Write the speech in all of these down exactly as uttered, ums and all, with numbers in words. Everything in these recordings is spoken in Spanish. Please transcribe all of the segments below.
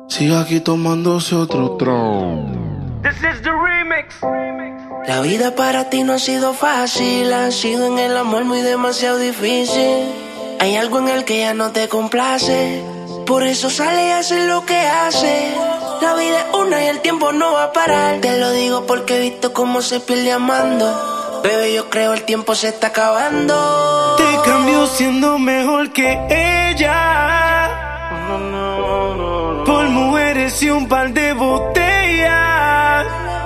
Sigue aquí tomándose otro trago. This is the remix. La vida para ti no ha sido fácil, ha sido en el amor muy demasiado difícil. Hay algo en el que ya no te complace, por eso sale y hace lo que hace. La vida es una y el tiempo no va a parar. Te lo digo porque he visto cómo se pierde amando. Bebé, yo creo el tiempo se está acabando. Te cambió siendo mejor que ella, por mujeres y un par de botellas,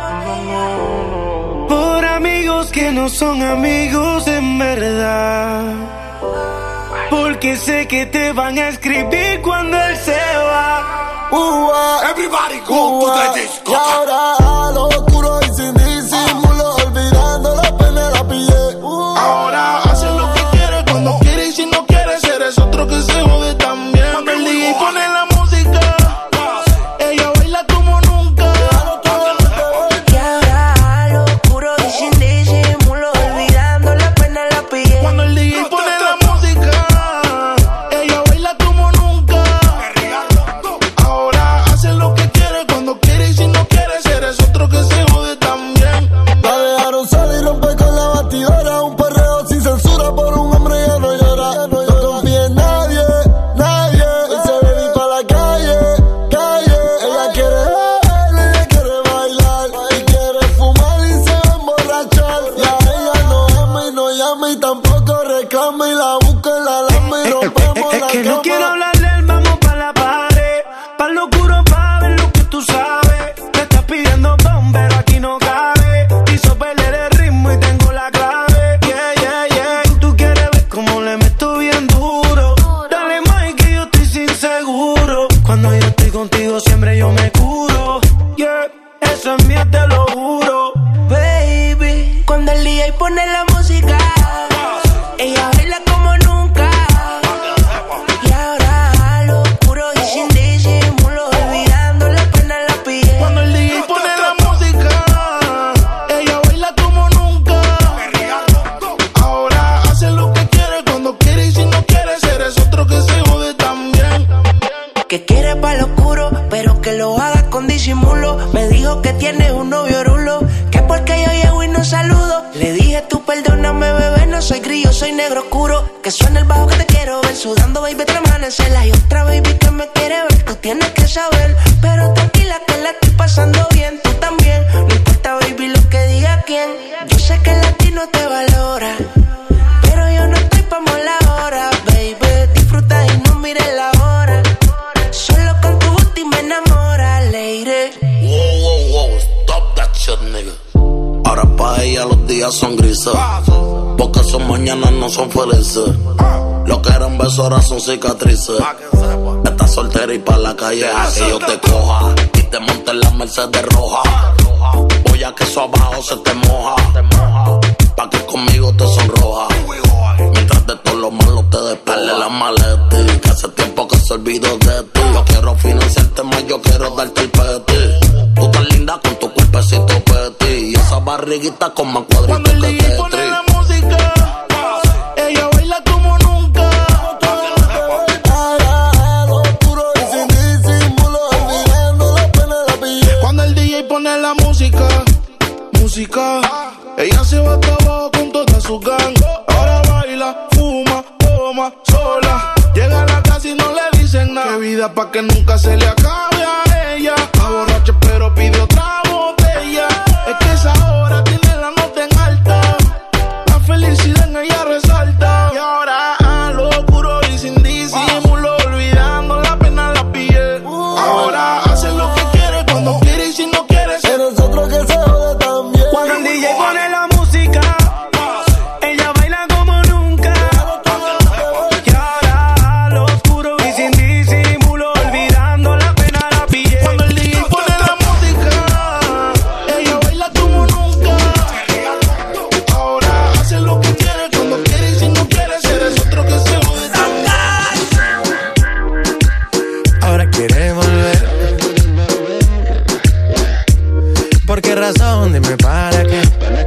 por amigos que no son amigos en verdad, porque sé que te van a escribir cuando él se va. Uh, uh, Everybody go uh, to the disco. Y ahora a lo oscuro y sin disimulo, olvidando la pena la pillé. Uh, Ahora hace lo que quiere cuando quiere, y si no quiere eres otro que se jode también. Cuando el D J pone la música, ella baila como nunca. Y ahora a lo oscuro y sin disimulo, olvidando la pena la pillé. Cuando el D J pone la música, ella baila como nunca. Ahora hace lo que quiere cuando quiere, y si no quiere eres otro que se jode también. La dejaron sola y rompe con la batidora. Un perreo sin censura por un hombre ya no llora. No confía en nadie, nadie. Y se ve ir pa' la calle, calle. Ella quiere ver, ella quiere bailar. Y quiere fumar y se va a emborrachar. Y a ella no ama y no llama y tampoco reclama. Y la busca en la lama y rompemos Es la que cama. no quiero hablarle, vamos pa' la pared, pa' lo oscuro pa' ver lo que tú sabes. Me estás pidiendo pon, pero aquí no cabe. Quiso perder el ritmo y tengo la clave. Yeah, yeah, yeah. Tú quieres ver cómo le meto bien duro. Dale más que yo estoy sin seguro. Cuando yo estoy contigo siempre yo me curo. Yeah, eso es mío, te lo juro. Baby, cuando el D J pone la música, ella baila como nunca. Y ahora a lo oscuro y sin disimulo, olvidando la pena la pillé. Cuando el D J pone la música, ella baila como nunca. Ahora hace lo que quiere cuando quiere, y si no quiere eres otro que se jode también. Que quiere pa' lo oscuro, pero que lo haga con disimulo. Me dijo que tiene un novio rulo, que porque yo llego y no saludo. Le dije tú perdóname bebé, no soy grillo, soy negro oscuro. Que suena el bajo que te quiero ver, sudando baby te amanecer. Hay otra baby que me quiere ver, tú tienes que saber. Pero tranquila que la estoy pasando bien, tú también. No importa baby lo que diga quién. Yo sé que el latino te valora, pero yo no estoy pa' mola ahora. Baby, disfruta y no mires la hora. Solo con tu booty me enamora, lady. Wow, wow, wow, stop that shit, nigga. Ahora pa' ella los días son grises, porque son mañanas no son felices. Lo que eran besos ahora son cicatrices. Estás soltera y pa' la calle a que yo te coja y te monte en la Mercedes roja. Voy a que eso abajo se te moja, pa' que conmigo te sonroja. Mientras de todo lo malo te despegue la maleta, que hace tiempo que se olvidó de ti. Yo quiero financiarte más, yo quiero darte el peti. Tú tan linda con tu cuerpecito peti y esa barriguita con más cuadritos Cuando el que D J pone Tetris. la música, ella baila como nunca. Ahora a lo oscuro y sin disimulo, olvidando la pena la pillé. Cuando el D J pone la música, música, ella se va hasta abajo con toda su gang. Ahora baila, fuma, toma, sola. Llega a la casa y no le dicen nada. Qué vida pa' que nunca se le acabe a ella. Está borracha pero pide otra botella. Es que esa hora tiene la nota en alta. La felicidad en ella resalta. Y ahora a lo oscuro y sin disimulo, olvidando la pena la pillé. Ahora hace lo que quiere cuando quiere, y si no quiere Eres otro que se jode también. cuando el D J pone la música, ella baila como nunca. Y ahora a lo oscuro y sin disimulo, olvidando la pena la pillé. Cuando el D J pone la música, ella baila como nunca. Ahora hace lo que quiere cuando quiere, y si no quiere eres otro que se jode también. Ahora quiere volver. ¿Por qué razón? Dime para qué.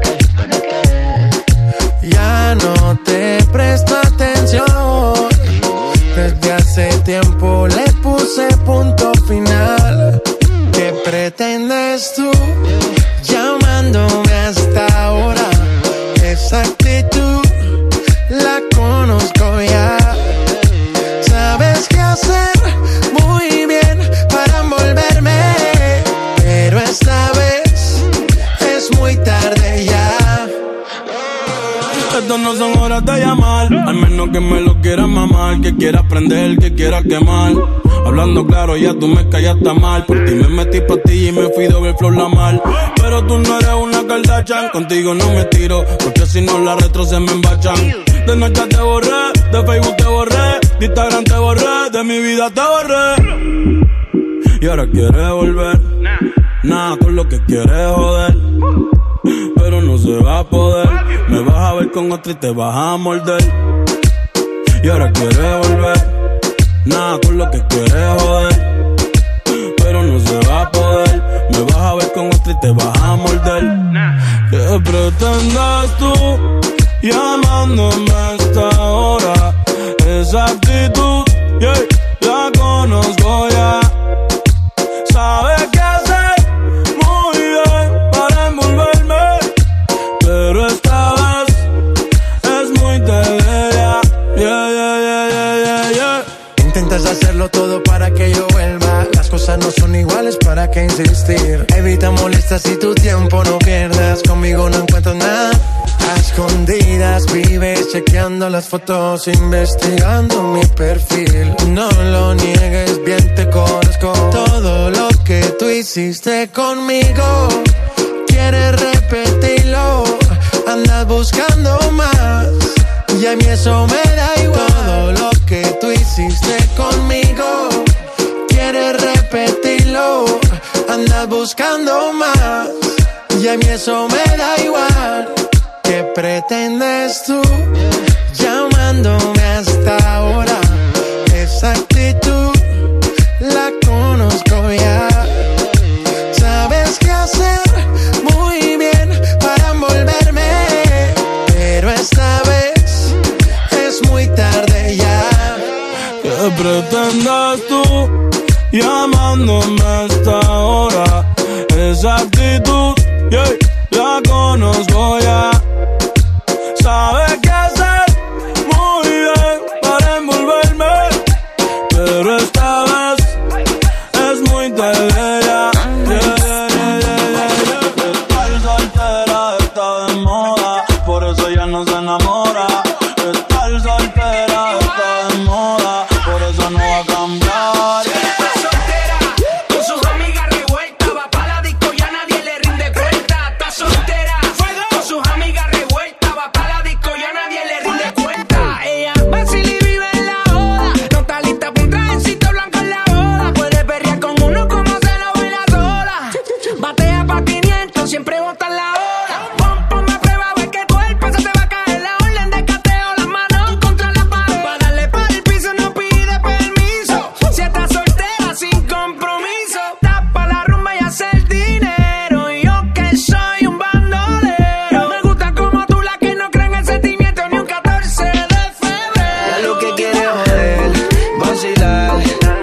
Ya no te presto atención. Desde hace tiempo le puse punto final. pretendes tú llamándome hasta ahora? Esa actitud la conozco ya. Sabes qué hacer muy bien para envolverme, pero esta vez es muy tarde ya. Estas no son horas de llamar, al menos que me lo quieras mamar, que quieras prender, que quieras quemar. Hablando claro, ya tú me callaste mal. Por ti me metí pa' ti y me fui de ver flor la mal. Pero tú no eres una Kardashian, contigo no me tiro, porque si no las retro se me embachan. De noche te borré, de Facebook te borré, de Instagram te borré, de mi vida te borré. Y ahora quieres volver, nada con lo que quieres joder, pero no se va a poder. Me vas a ver con otro y te vas a morder. Y ahora quieres volver, nada con lo que quieres joder, pero no se va a poder. Me vas a ver con otro y te vas a morder. ¿Qué pretendes tú llamándome a esta hora? Esa actitud, yeah, la conozco ya. Sabes qué hacer muy bien para envolverme, pero esta vez es muy tarde ya. Yeah, yeah, yeah, yeah, yeah, yeah. Intentas hacerlo todo para que yo vuelva. Las cosas no son iguales, ¿para qué insistir? Evita molestas y tu tiempo no pierdas. Conmigo no encuentro nada. A escondidas vives chequeando las fotos, investigando mi perfil. No lo niegues, bien te conozco. Todo lo que tú hiciste conmigo, quieres repetirlo. Andas buscando más y a mí eso me da igual. Todo lo que tú hiciste conmigo, quieres repetirlo. Andas buscando más y a mí eso me da igual. ¿Qué pretendes tú llamándome hasta ahora? Esa actitud la conozco ya. Sabes qué hacer muy bien para envolverme, pero esta vez es muy tarde ya. ¿Qué pretendes tú llamándome hasta ahora? Esa actitud, yeah, la conozco ya. Sabes qué hacer muy bien para envolverme, pero esta vez es muy tarde ya. Yeah, yeah, yeah, yeah, yeah. Estar soltera está de moda, por eso ya no se enamora. Estar soltera está de moda, por eso no va a cambiar. Está soltera, con sus amigas revueltas, va pa' la disco y a nadie le rinde cuenta. Está soltera, con sus amigas revueltas, va pa' la disco y a nadie le rinde cuenta. Ella vacila y vive en la joda, no está lista pa' un trajecito blanco en la boda. Puede perrear con uno como se lo baila sola. Batea pa' quinientos, siempre bota la hora. Pon, ponme a prueba, ve que cuerpo se te va a caer la orden de cateo. Las manos contra la pared, pa' darle pa' el piso no pide permiso. Si estás soltera sin compromiso, tapa la rumba y hace el dinero. Y yo que soy un bandolero, me gusta como tú, la que no cree en el sentimiento ni un catorce de febrero. Ya lo que quiere joder, vacilar.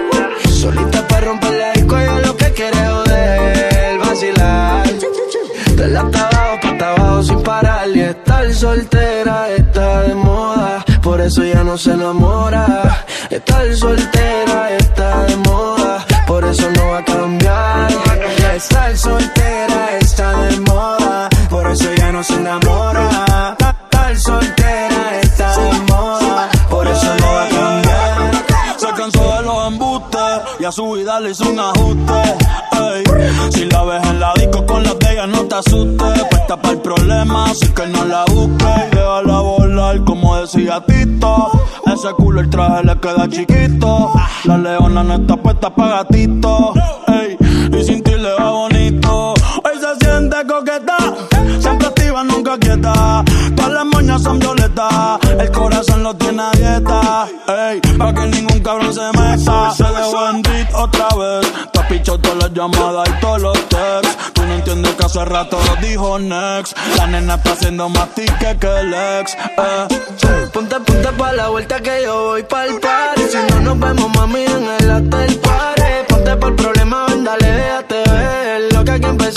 Solita pa' romper la disco, ella lo que quiere joder, vacilar. De la hasta abajo, pa' hasta abajo sin parar. Y estar soltera está de moda, por eso ya no se enamora. Estar soltera está de moda, por eso no va a cambiar. Estar soltera está de moda, por eso ya no se enamora. Estar soltera está de moda, por eso no va a cambiar. Se cansó de los embustes y a su vida le hizo un ajuste. Ey, si la ves en la disco con las de ella no te asustes. Puesta para el problema, así que no la busques. Déjala volar como decía Tito. Ese culo el traje le queda chiquito. La leona no está puesta pa' gatito. Ey, y sin ti le va bonito. Hoy se siente coqueta, siempre activa, nunca quieta. Todas las moñas son violetas, el corazón lo tiene a dieta. Ey, pa' que ningún cabrón se meta. Se dejó en beat otra vez. Te has pichado todas las llamadas y todos los texts. Tú no entiendes que hace rato lo dijo next. La nena está haciendo más ticket que el ex. Eh. Ponte, ponte pa' la vuelta que yo voy pa'l party. Si no nos vemos, mami, en el after party. Ponte pa'l problema, ven, dale, déjate ver. Lo que hay que empezar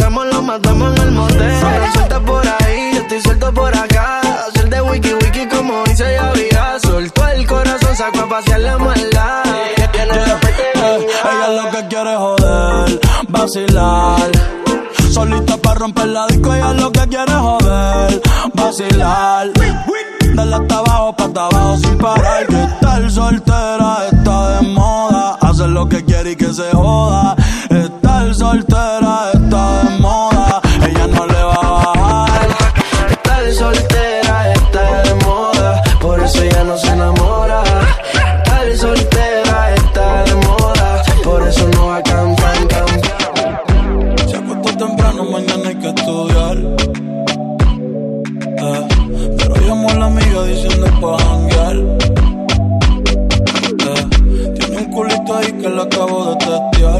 pa' pasearla mala. Yeah, eh, ella lo que quiere es joder, vacilar. Solita pa' romper la disco, ella lo que quiere es joder, vacilar. Dale hasta abajo, pa' hasta abajo sin parar. Que estar soltera está de moda. Hacer lo que quiere y que se joda. Estar soltera está de moda. Ella no le va a bajar. Estar soltera está de moda. Por eso ella no se enamora. Estar soltera está de moda. Por eso no va a cantar, cantar. Se acuesta temprano, mañana hay que estudiar. Eh, pero llamó a la amiga diciendo pa' janguear. Eh, tiene un culito ahí que la acabo de testear.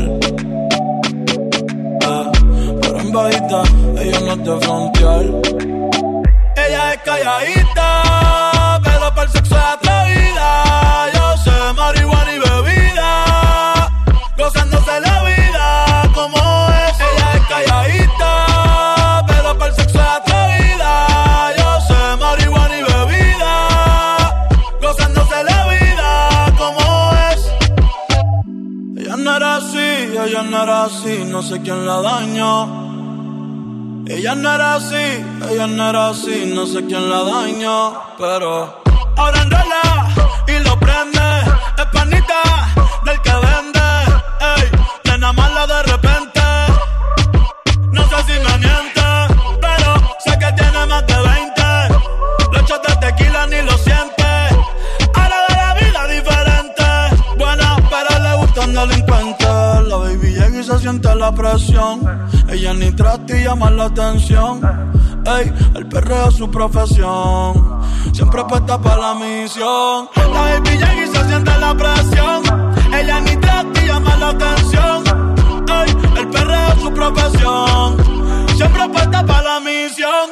Eh, pero en bajita, ella no es de frontear. Ella es calladita, pero para el sexo es atrevida. Yo sé marihuana y bebida, gozándose la vida como es. Ella es calladita, pero para el sexo es atrevida. Yo sé marihuana y bebida, gozándose la vida como es. Ella no era así, ella no era así, no sé quién la dañó. Ella no era así, ella no era así, no sé quién la dañó. Pero ahora enrola y lo prende. Es panita del que vende. Ey, nena mala de repente. No sé si me miente, pero sé que tiene más de veinte. Los shots de tequila ni lo siente. Ahora de la vida diferente. Buena, pero le gustan delincuentes. La baby llega y se siente la presión. Ella ni trata y llama la atención. Ey, el perreo es su profesión. Siempre puesta para la misión. La baby llega y se siente la presión. Ella ni trata y llama la atención. Ey, el perreo es su profesión. Siempre puesta para la misión.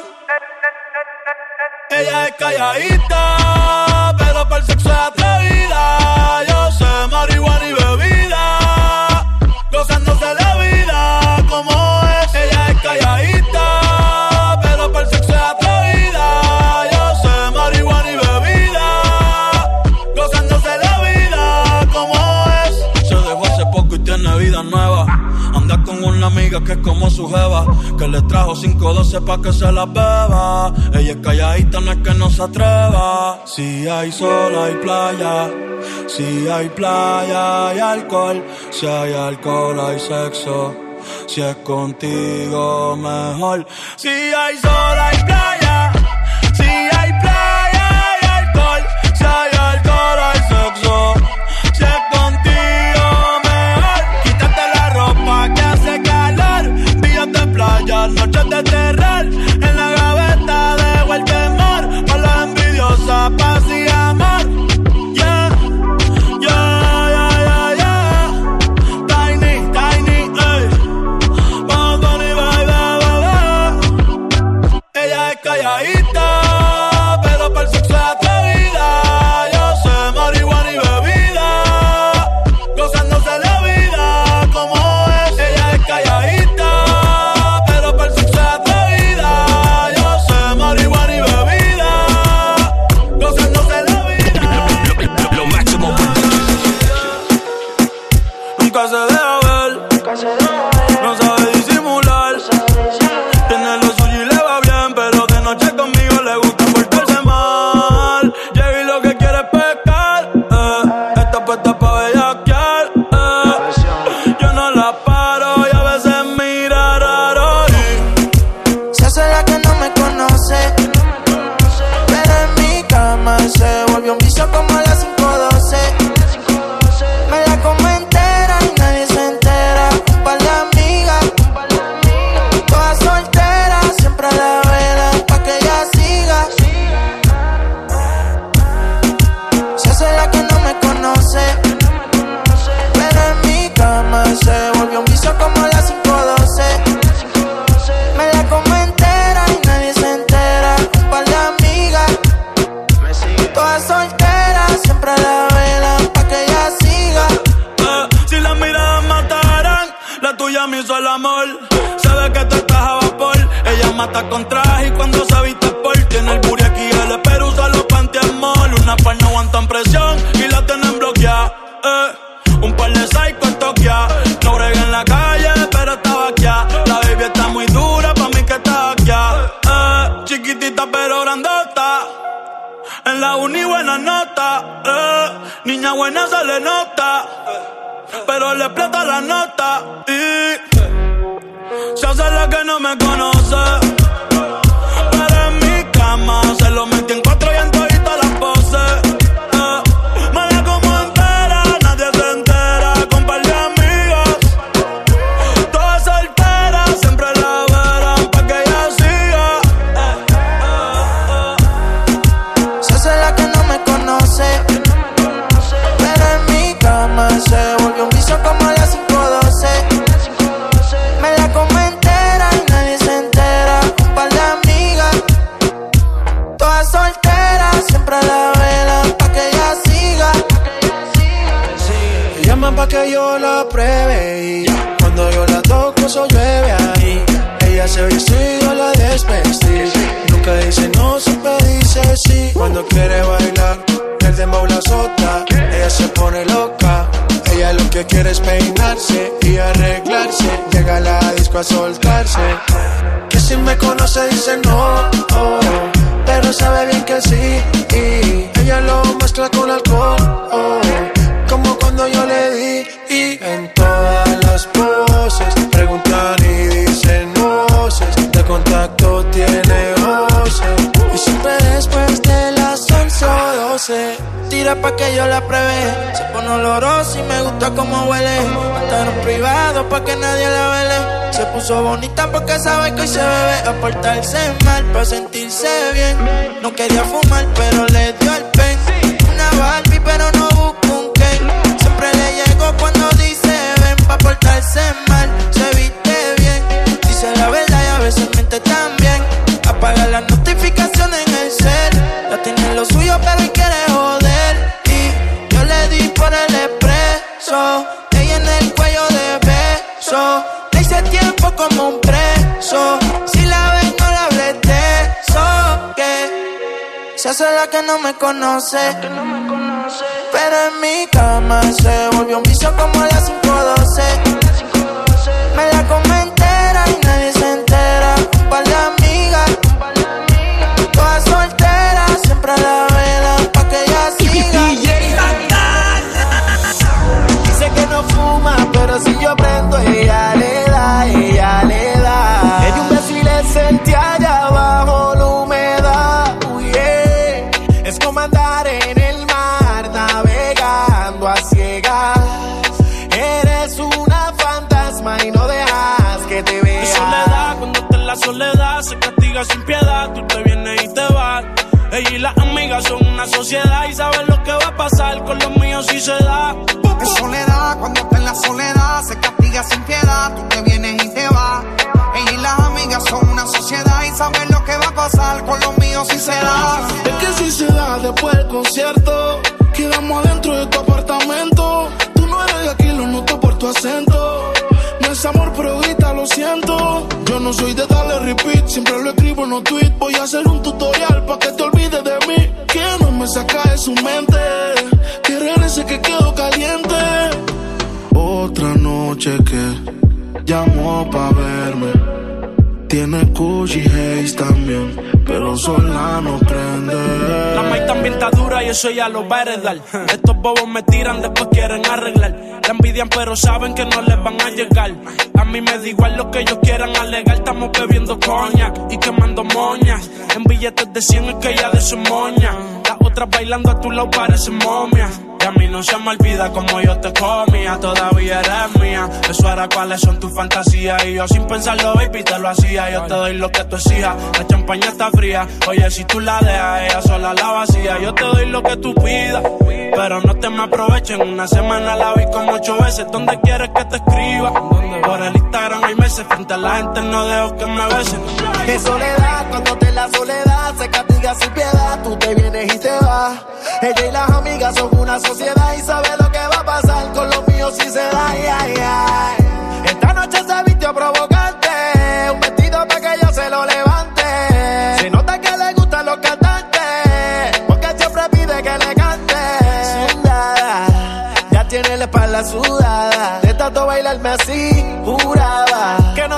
Ella es calladita, pero para el sexo es atrevida. Yo sé marihuana y bebida, gozándose la vida como es. Ella es calladita, pero para el sexo es atrevida. Yo sé marihuana y bebida, gozándose la vida como es. Se dejó hace poco y tiene vida nueva. Anda con una amiga que es como su jeva, que le trajo cinco doce pa' que se las beba. Ella es calladita, no es que no se atreva. Si hay sol hay playa, si hay playa hay alcohol, si hay alcohol hay sexo, si es contigo mejor. Si hay sol hay playa, si hay playa hay alcohol, si hay alcohol hay sexo, si es contigo mejor. Quítate la ropa que hace calor, días de playa, noches de terror. En la gaveta dejo el temor, pa' las envidiosas, paz y amor. Yeah, yeah, yeah, yeah, yeah. Tiny, tiny, ey. Vamos con y baby, baby. Ella es calladita, pero para el sexo es atrevida. Yo sé marihuana y bebida, gozándose la vida como es. Ella es calladita, pero para el sexo es atrevida. Yo sé marihuana y bebida, gozándose la vida. Lo máximo. Nunca se deja ver, no sabe disimular. Tiene lo suyo y le va bien, pero de noche conmigo le gusta portarse mal. Llega y lo que quiere es pescar, eh. Está puesta pa' bellaquear, eh. Yo no la paro y a veces mira raro y Se hace la que no me conoce, pero en mi cama se volvió un vicio como a las cinco doce. Me la como entera y nadie se entera. Un par de amigas, todas solteras, siempre a la vela pa' que ella siga. Se hace la que no me conoce, pero en mi cama se volvió un vicio como a las cinco doce. Me la como entera y nadie se entera. Un par de amigas, todas solteras, siempre a la vela pa' que ella siga. Eh, si las miradas mataran, la tuya me hizo el amor. Se ve que tú estás a vapor. Ella mata con traje y cuando se viste por tiene el booty aquí, el pero usa los panty mall. Una par no aguantan presión y la tenemos buena se le nota, pero le explota la nota. Y se hace la que no me conoce, pero en mi cama se lo metí en cuatro y en todita las poses. eh. Me la como entera, nadie se entera, con par de amigas. Todas solteras, siempre la verán pa' que ella siga. eh, eh, eh. Se hace la que no me conoce, pero en mi cama se volvió un vicio como a las cinco doce. Me la como entera y nadie se entera, un par de amigas. Todas solteras, siempre la velan pa' que ella siga. Me llaman pa' que yo la pruebe y cuando yo la toco eso llueve ahí. Ella se viste y yo la desvestí. Nunca dice no, siempre dice sí. Cuando quiere bailar, el dembow la azota. Ella se pone loca. Ella lo que quiere es peinarse y arreglarse. Llega a la disco a soltarse. Que si me conoce dice no, oh, pero sabe bien que sí. Y ella lo mezcla con alcohol, oh, como cuando yo le di. Y en todas las poses preguntan y dicen voces. De contacto tiene voces. Y siempre después de las once o doce Tira pa' que yo la pruebe. Se pone olorosa y me gusta como huele. Hasta en privado pa' que nadie la vele. Se puso bonita porque sabe que hoy se bebe. A portarse mal pa' sentirse bien. No quería fumar pero le dio el pen. Una Barbie pero no busca un Ken. Siempre le llego cuando dice ven. Pa' portarse mal, se viste bien. Dice la verdad y a veces miente también. Apaga las notificaciones en el cel. La tiene en lo suyo pero hoy quiere joder. Y yo le di por el expreso. Ella en el cuello de beso. Le hice tiempo como un preso. Si la ven no la hables de eso. Que se hace la que no me conoce, pero en mi cama se volvió un vicio como a las cinco doce. Me la como entera y nadie se entera. Un par de amigas, todas solteras, siempre la velan pa' que ella siga. Dice que no fuma, pero si yo prendo ella le da, ella le da. Le di un beso y le sentí allá abajo la humedad. Uh, yeah. Es como andar en el mar navegando a ciegas. Eres una fantasma y no dejas que te vea. Es soledad, cuando está en la soledad se castiga sin piedad. Tú te vienes y te vas. Ella y las amigas son una sociedad y saben lo que va a pasar con los míos si se da. Es soledad, cuando está en la soledad se castiga sin piedad. Tú te vienes y te vas. Ella y las amigas son una sociedad y saben lo que va a pasar con los míos si se da. Es que si se da después del concierto, quedamos adentro de tu apartamento. Tú no eres de aquí, lo noto por tu acento. No es amor, pero grita, lo siento. Yo no soy de darle repeat, siempre lo escribo en los tweets. Voy a hacer un tutorial pa' que te olvides de mí. Que no me saca de su mente, que regrese que quedo caliente. Otra noche que llamó pa' verme. Tiene Gucci Haze también, pero sola no prende. La maíz también está dura y eso ya lo va a heredar. Estos bobos me tiran, después quieren arreglar. La envidian pero saben que no les van a llegar. A mí me da igual lo que ellos quieran alegar. Estamos bebiendo coñac y quemando moñas. En billetes de cien es que ella de su moña. Las otras bailando a tu lado parecen momias. Y a mí no se me olvida como yo te comía. Todavía eres mía. Eso era cuáles son tus fantasías. Y yo sin pensarlo, baby, te lo hacía. Yo te doy lo que tú exijas. La champaña está fría. Oye, si tú la dejas, ella sola la vacía. Yo te doy lo que tú pidas, pero no te me aprovechen. Una semana la vi como ocho veces. ¿Dónde quieres que te escriba? Por el Instagram hay meses. Frente a la gente no dejo que me besen. Es soledad, cuando está en la soledad se castiga sin piedad. Tú te vienes y te vas. Ella y las amigas son una sociedad y sabe lo que va a pasar con los míos si se da. Ay, ay, ay. Esta noche se vistió provocante, un vestido para que ella se lo levante. Se nota que le gustan los cantantes, porque siempre pide que le cante. Sudada, ya tiene la espalda sudada, de tanto bailarme así, juraba que no tenía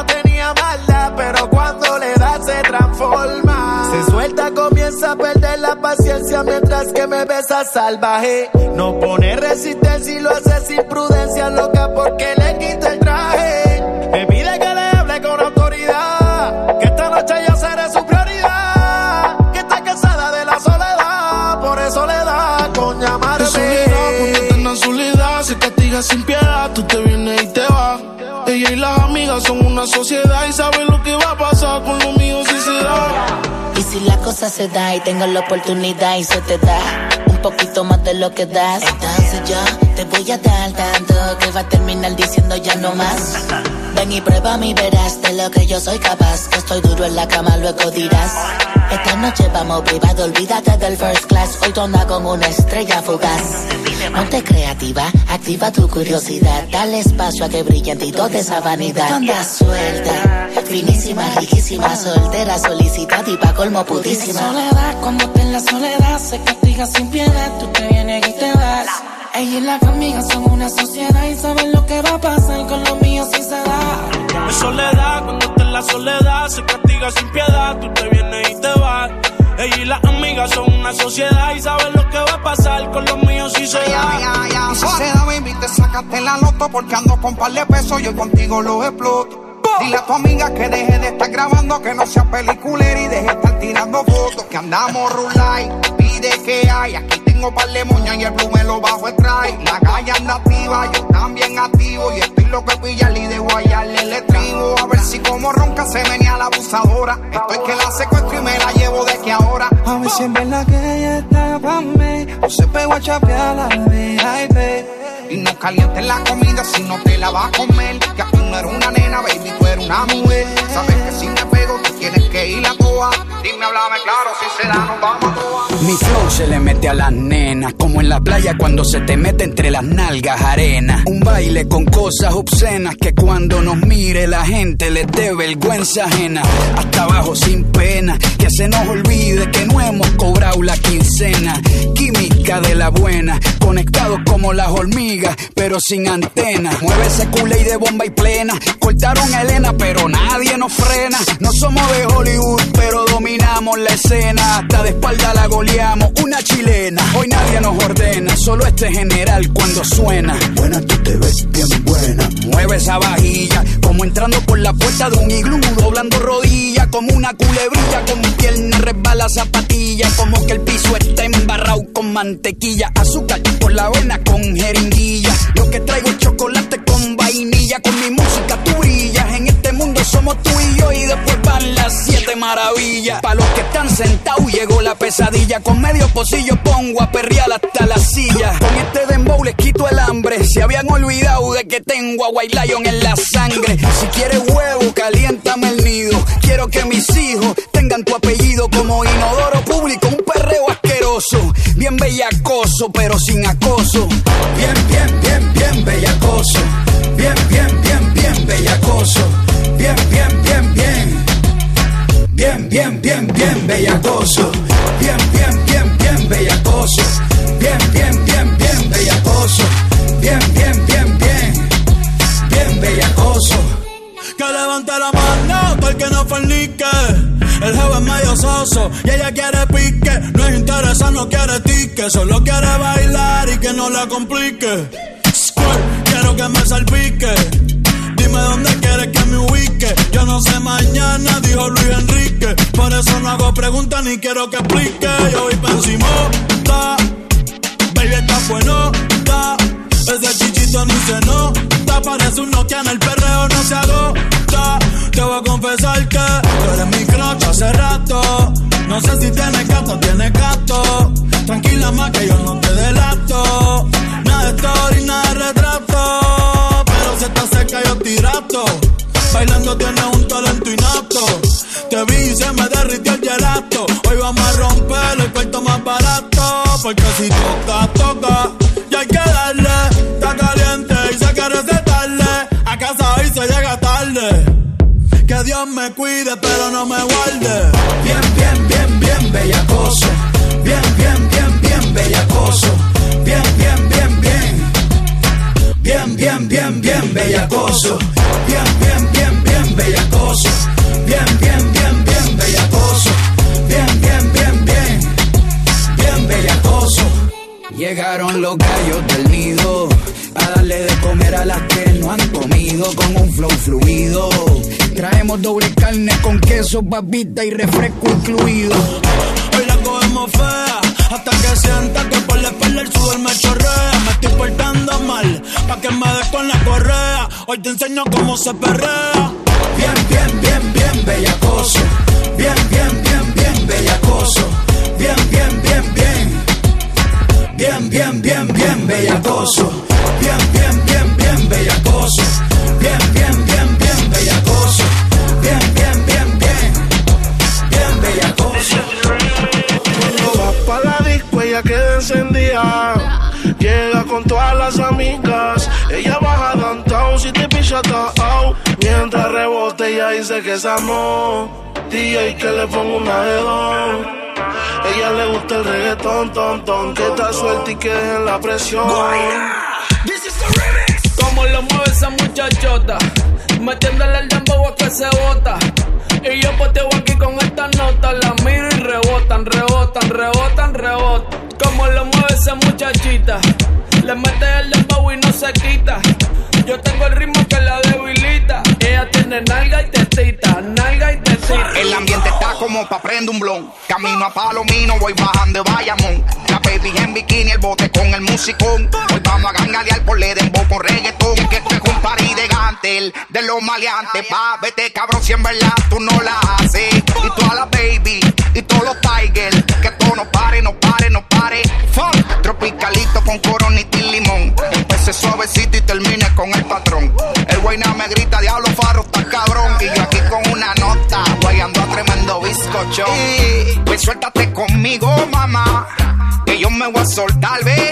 amarla, pero cuando le da se transforma. Se suelta, comienza a perder la paciencia mientras que me besa salvaje. No pone resistencia y lo hace sin prudencia, loca porque le quita el traje. Me pide que le hable con autoridad, que esta noche yo seré su prioridad, que está cansada de la soledad, por eso le da con llamarme. De soledad, cuando está en soledad, se castiga sin piedad, tú te vienes y te vas. Ella y las amigas son una sociedad y saben lo que va a pasar con lo mío si se da. Y si la cosa se da y tengo la oportunidad y se te da un poquito más de lo que das, entonces yo te voy a dar tanto que va a terminar diciendo ya no más. Ven y prueba mi verás de lo que yo soy capaz, que estoy duro en la cama, luego dirás. Esta noche vamos privado, olvídate del first class, hoy tú andas con una estrella fugaz. Ponte creativa, activa tu curiosidad, dale espacio a que brille en ti toda esa vanidad. Andas suelta, finísima, riquísima, soltera, solicitada y pa' colmo putísima. Soledad, cuando estés en la soledad, se castiga sin piedad, tú te vienes y te vas. Ella y las amigas son una sociedad y saben lo que va a pasar con lo mío si se da. Es soledad, cuando estés en la soledad, se castiga sin piedad, tú te vienes y te vas. Ella y las amigas son una sociedad y saben lo que va a pasar con los míos si se da. Yeah, yeah. Y si se da, baby, te sacaste la loto porque ando con par de pesos, yo contigo los exploto. Dile a tu amiga que deje de estar grabando, que no sea peliculera y deje de estar tirando fotos. Que andamos rulay, pide que hay. Aquí tengo par de moñas y el blue me lo bajo el try. La calle anda activa, yo también activo. Y estoy lo que pillarle y de guayarle el estribo. A ver si como ronca se venía la abusadora. Estoy que la secuestro y me la llevo de que ahora. A ver si es verdad que ella está pa' mí, o se pegó a chapear la V I P. Y no calientes la comida si no te la vas a comer. Que aquí no eres una nena, baby, tú eres una mujer. Sabes que si me pego tú tienes que ir a toa. Dime, háblame claro, si se da nos vamos a toa. Mi flow se le mete a las nenas, como en la playa cuando se te mete entre las nalgas arena. Un baile con cosas obscenas que cuando nos mire la gente les dé vergüenza ajena. Hasta abajo sin pena, que se nos olvide que no hemos cobrado la quincena. Química de la buena, conectados como las hormigas, pero sin antena. Mueve ese culé y de bomba y plena. Cortaron a Elena, pero nadie nos frena. No somos de Hollywood, pero dominamos la escena. Hasta de espalda la goleamos, una chilena. Hoy nadie nos ordena, solo este general cuando suena. Buena, tú te ves bien buena. Mueve esa vajilla, como entrando por la puerta de un iglú, doblando rodillas, como una culebrilla, con mi pierna resbala zapatilla, como que el piso está embarrado con mantequilla. Azúcar por la avena con jeringuilla. Lo que traigo es chocolate con vainilla. Con mi música tú brillas. En este mundo somos tú y yo y después van las siete maravillas. Pa' los que están sentados llegó la pesadilla. Con medio pocillo pongo a perrear hasta la silla. Con este dembow les quito el hambre. Se habían olvidado de que tengo a White Lion en la sangre. Si quieres huevo, caliéntame el nido. Quiero que mis hijos tengan tu apellido como inodoro público. Un perreo asqueroso, bien bellacoso, pero sin acoso. Bien, bien, bien, bien bellacoso. Bien, bien, bien, bien bellacoso. Bien, bien, bien, bien. Bien, bien, bien, bien bellacoso. Bien, bien, bien, bien bellacoso. Bien, bien, bien, bien bellacoso. Bien, bien, bien, bien. Bien bellacoso. Que levante la mano todo el que no fornique. El jefe es medio soso y ella quiere pique. No es interesa, no quiere tique. Solo quiere bailar y que no la complique. Squirt, quiero que me salpique. Dime dónde quieres que me ubique. Yo no sé mañana, dijo Luis Enrique. Por eso no hago preguntas ni quiero que explique. Yo voy pa' encima, baby, está bueno, está. Ese chichito ni se nota. Parece un Nokia en el perreo, no se agota. Te voy a confesar que tú eres mi crush hace rato. No sé si tienes gato, tienes gato. Tranquila más que yo no te delato. Nada de story, nada de retrato. Pero si estás cerca yo tirato. Bailando tienes un talento inapto. Te vi y se me derritió el gelato. Hoy vamos a romper el cuarto más barato. Porque si toca, toca. Y hay que darle. Está caliente y se quiere recetarle. A casa hoy se llega tarde. Que Dios me cuide pero no me guarde. Bien, bien, bien, bien bellacoso. Bien, bien, bien, bien bellacoso. Bien, bien, bien, bien. Bien, bien, bien, bien bellacoso. Bien, bien, bien, bien bellacoso. Llegaron los gallos del nido a darle de comer a las que no han comido con un flow fluido. Traemos doble carne con queso, papita y refresco incluido. Hoy la cogemos fea hasta que sienta que por la espalda el sudor me chorrea. Me estoy portando mal pa' que me des con la correa. Hoy te enseño cómo se perrea. Bien, bien, bien, bien bellacoso. Bien, bien, bien, bien bellacoso. Bien, bien, bien, bien. Bien, bien, bien, bien bellacoso. Bien, bien, bien, bien bellacoso. Bien, bien, bien, bien bellacoso. Bien, bien, bien, bien. Bien bellacoso. Cuando vas pa' la disco ella queda encendida. Llega con todas las amigas. Ella baja downtown si te picha out. Mientras rebote ella dice que esa no. D J que le pongo una de dos. Ella le gusta el reggaetón, ton, ton. Que está suelta y que dejen la presión. Como lo mueve esa muchachota, metiéndole el dembow a que se bota. Y yo poteo aquí con esta nota. La miro y rebotan, rebotan, rebotan, rebotan. Como lo mueve esa muchachita, le mete el dembow y no se quita. Yo tengo el ritmo que la debilita. Ella tiene nalga y tetita, nalga y tetita. El ambiente está como pa' prender un blon. Camino a Palomino, voy bajando de Bayamón. La baby en bikini, el bote con el musicón. Hoy vamos a gangalear por le dembow con reggaetón. Que esto es un party de gantel, de los maleantes. Pa' vete cabrón, si en verdad tú no la haces. Y todas las baby, y todos los tigers. Que todo no pare, no pare, no pare. Funk, tropicalito con coronita y limón. Empecé suavecito y termine con el patrón. El guayna me grita, diablo farro, está cabrón. Y yo aquí con una nota, guayando a tremendo bizcocho. Y pues suéltate conmigo, mamá, que yo me voy a soltar, ve.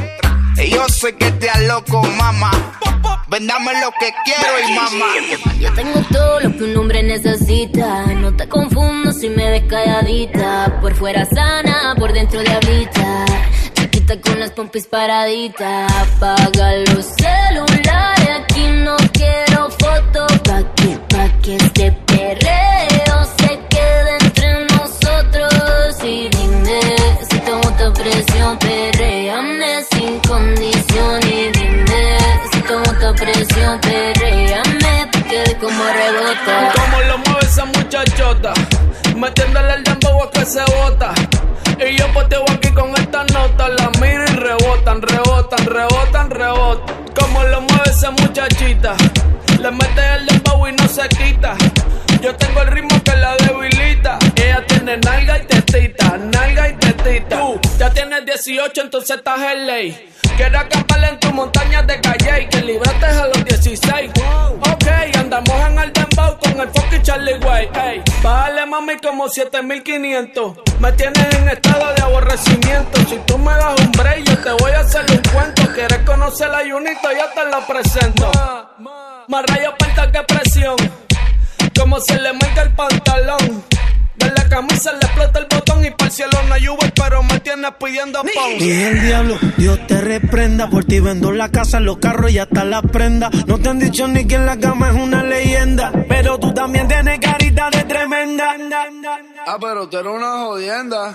Y yo sé que te aloco, mamá. Vendame lo que quiero y mamá. Yo tengo todo lo que un hombre necesita. No te confundo si me ves calladita. Por fuera sana, por dentro diablita. Chiquita con las pompis paraditas. Apaga los celulares, aquí no quiero fotos. Pa' que, pa' que este perreo se quede entre nosotros. Y dime si tomo esta presión, perréame sin condición. Y dime si tomo esta presión, perréame pa' que ve como rebota. Como lo mueve esa muchachota, metiéndole el dembow a que se bota. Y yo poteo aquí con esta nota. La miro y rebotan, rebotan, rebotan, rebotan. Como lo mueve esa muchachita, le mete el dembow y no se quita. Yo tengo el ritmo que la debilita. Ella tiene nalga y tetita, nalga y tetita. Tú ya tienes dieciocho, entonces estás en ley. Quiero acampar en tu montaña de calle y que libraste a los dieciséis. Ok, andamos en el dembow con el fucking Charlie Way. Ey, bájale mami como siete mil quinientos. Me tienes en estado de aborrecimiento. Si tú me das un break, yo te voy a hacer un cuento. Quieres conocer la Junito, ya te la presento. Más rayos parta que presión, como se le marca el pantalón. De la camisa le explota el botón y para el cielo no hay Uber, pero me tienes pidiendo pause. Y el diablo, Dios te reprenda. Por ti vendo la casa, los carros y hasta las prendas. No te han dicho ni que en la cama es una leyenda, pero tú también tienes carita de tremenda. Ah, pero tú eres una jodienda.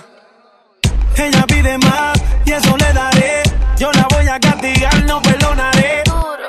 Ella pide más y eso le daré. Yo la voy a castigar, no perdonaré.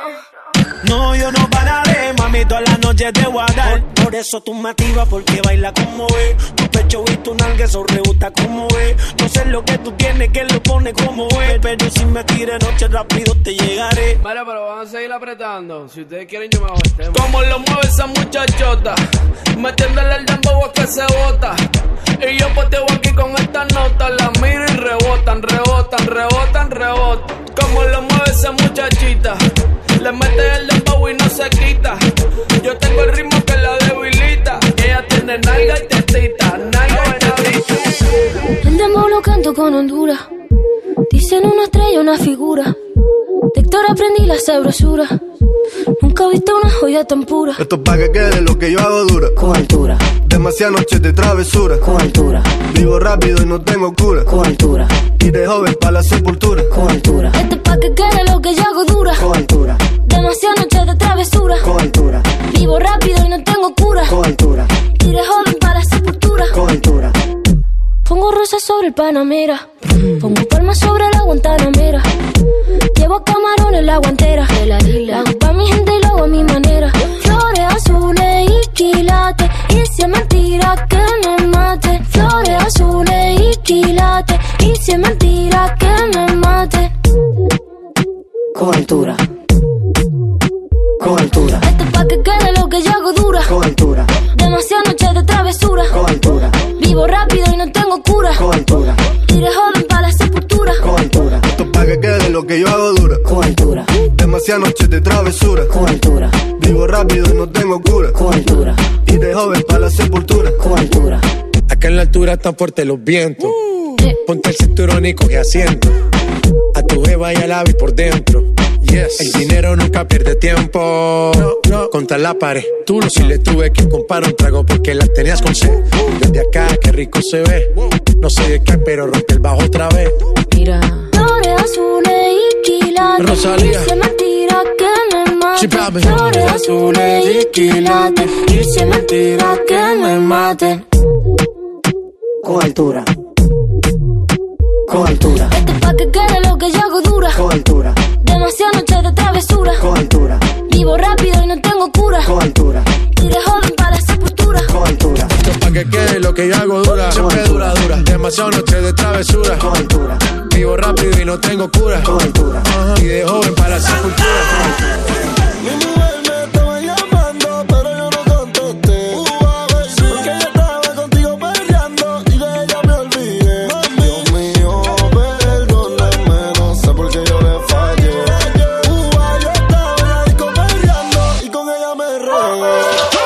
No, yo no pararé, mami, toda la noche te voy a dar. Por, por eso tú me activas, porque baila como es. Tu pecho y tu nalga, eso rebuta como es. No sé lo que tú tienes, que lo pone como es. Pero si me tires noche rápido te llegaré. Vale, pero vamos a seguir apretando. Si ustedes quieren yo me hago el tema. Como lo mueve esa muchachota, metiéndole el dembow a que se bota. Y yo poteo aquí con esta nota. La miro y rebotan, rebotan, rebotan, rebotan. Como lo mueve esa muchachita, le mete el dembow y no se quita. Yo tengo el ritmo que la debilita. Ella tiene nalga y tetita, nalga y tetita. El dembow lo canto con Honduras. Dicen una estrella, una figura. De Héctor aprendí la sabrosura. Nunca he visto una joya tan pura. Esto es pa' que quede lo que yo hago dura. Con altura. Demasiadas noches de travesura. Con altura. Vivo rápido y no tengo cura. Con altura. Y de joven pa' la sepultura. Con altura. Esto es pa' que quede lo que yo hago dura. Con altura. Demasiadas noches de travesura. Con altura. Vivo rápido y no tengo cura. Con altura. Y de joven pa' la sepultura. Con altura. Pongo rosas sobre el Panamera. Pongo palmas Cama sobre la guantanamera. Llevo camarones la guantera. La hago pa' mi gente y lo hago a mi manera. Flores azules y quilates. Y si es mentira que me mate. Flores azules y quilates. Y si es mentira que me mate. Con altura. Con altura. Esto es pa' que quede lo que yo hago dura. Con altura. Demasiadas noches de travesura. Con altura. Vivo rápido y no tengo cura. Con altura. Iré joven para la sepultura. Con altura. Esto es pa' que quede lo que yo hago dura. Con altura. Demasiadas noches de travesura. Con altura. Vivo rápido y no tengo cura. Con altura. Y de joven para la sepultura. Con altura. Acá en la altura están fuertes los vientos. Uh. Ponte el cinturón y coge asiento. A tu jeva y al ave por dentro. Yes. El dinero nunca pierde tiempo. No, no. Contra la pared. Tú no. Si le tuve que comprar un trago porque la tenías con sed. Desde acá, qué rico se ve. No sé de qué, pero rompe el bajo otra vez. Mira. Flores azules y quilates. Rosalía. Y se mentira que me mate. Flores azules y quilates. Y se mentira que me mate. Con altura. Con altura. Esto es pa' que quede lo que yo hago dura. Con altura. Demasiadas noches de travesura. Con altura. Vivo rápido y no tengo cura. Con altura. Iré joven para la sepultura. Con altura. Esto es pa' que quede lo que yo hago dura. Siempre dura, dura. Demasiadas noches de travesura. Con altura. Vivo rápido y no tengo cura. Con altura. Uh-huh. Y de joven para la sepultura. Mi mujer me estaba llamando, pero yo no contesté. Porque ella estaba contigo perreando y de ella me olvidé. Dios mío, perdóname, no sé por qué yo le fallé. Uva, yo estaba en la disco perreando y con ella me regué.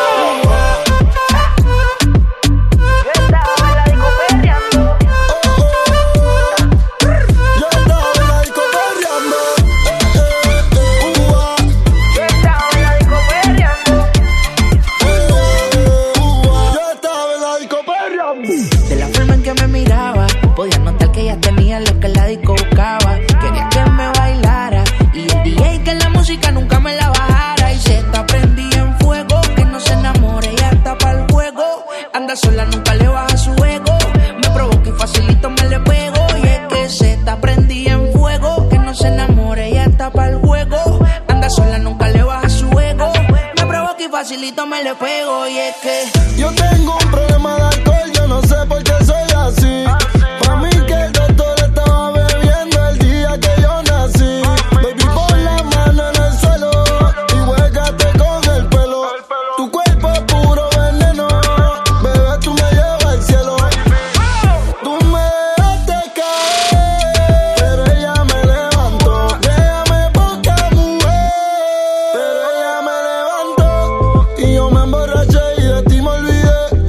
De la forma en que me miraba, podía notar que ella tenía lo que la disco buscaba. Quería que me bailara y el D J que la música nunca me la bajara. Y se está prendida en fuego, que no se enamore, ella está pa'l juego. Anda sola, nunca le baja su ego. Me provoca y facilito me le pego. Y es que se está prendida en fuego, que no se enamore, ella está pa'l juego. Anda sola, nunca le baja su ego. Me provoca y facilito me le pego. Y es que yo tengo un problema de alcohol, yo no sé por qué soy así. Pa' mí que el doctor estaba bebiendo el día que yo nací. Baby, pon la mano en el suelo y huégate con el pelo. Tu cuerpo es puro veneno, bebé, tú me llevas al cielo. Tú me dejaste caer, pero ella me levantó. Déjame poca mujer, pero ella me levantó. Y yo me emborraché y de ti me olvidé.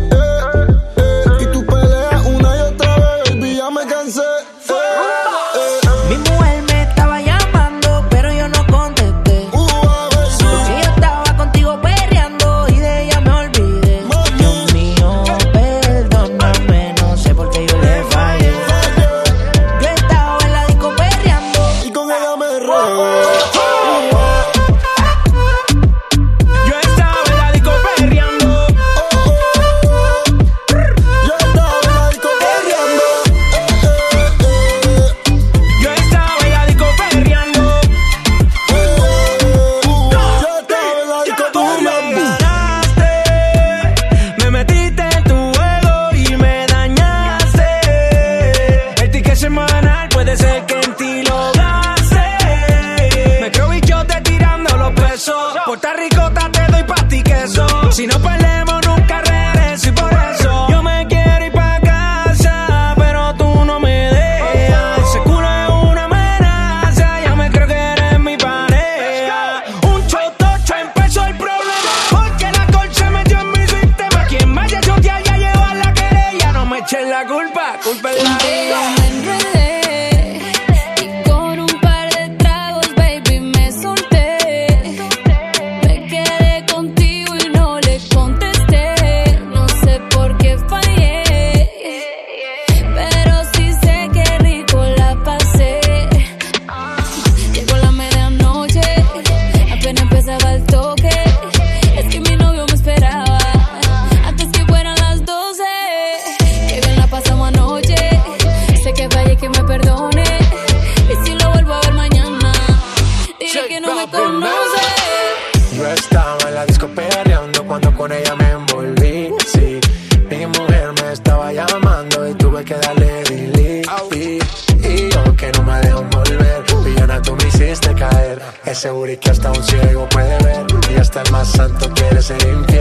mi mujer me estaba llamando, pero yo no contesté. Porque yo estaba contigo perreando y de ella me olvidé. Dios mío, perdóname, no sé por qué yo le fallé. Yo estaba en la disco perreando y con ella me regué. Yo estaba en la disco perreando. Yo estaba en la disco perreando. Yo estaba en la disco perreando. Yo estaba en la disco Tú me perreando. ganaste, me metiste en tu juego y me dañaste. El ticket semanal puede ser que en ti lo gaste. Me creo bichote tirando los pesos. Puerto Ricota te doy pa' ti queso. Si no perdemos nunca regreso y por eso yo me quiero ir pa' casa, pero tú no me dejas. Ese culo es una amenaza, ya me creo que eres mi pareja. Un chotocho empezó el problema, porque la alcohol se metió en mi sistema. Quien vaya a chotear ya lleva la querella. No me echen la culpa, culpa es la Contigo mía. me enredé y con un par de tragos, baby, me solté. Me quedé contigo y no le conté la disco perreando cuando con ella me envolví. Sí, mi mujer me estaba llamando y tuve que darle delete. Y yo que no me dejo volver, villana tú me hiciste caer. Ese booty que hasta un ciego puede ver, y hasta el más santo quiere ser infiel.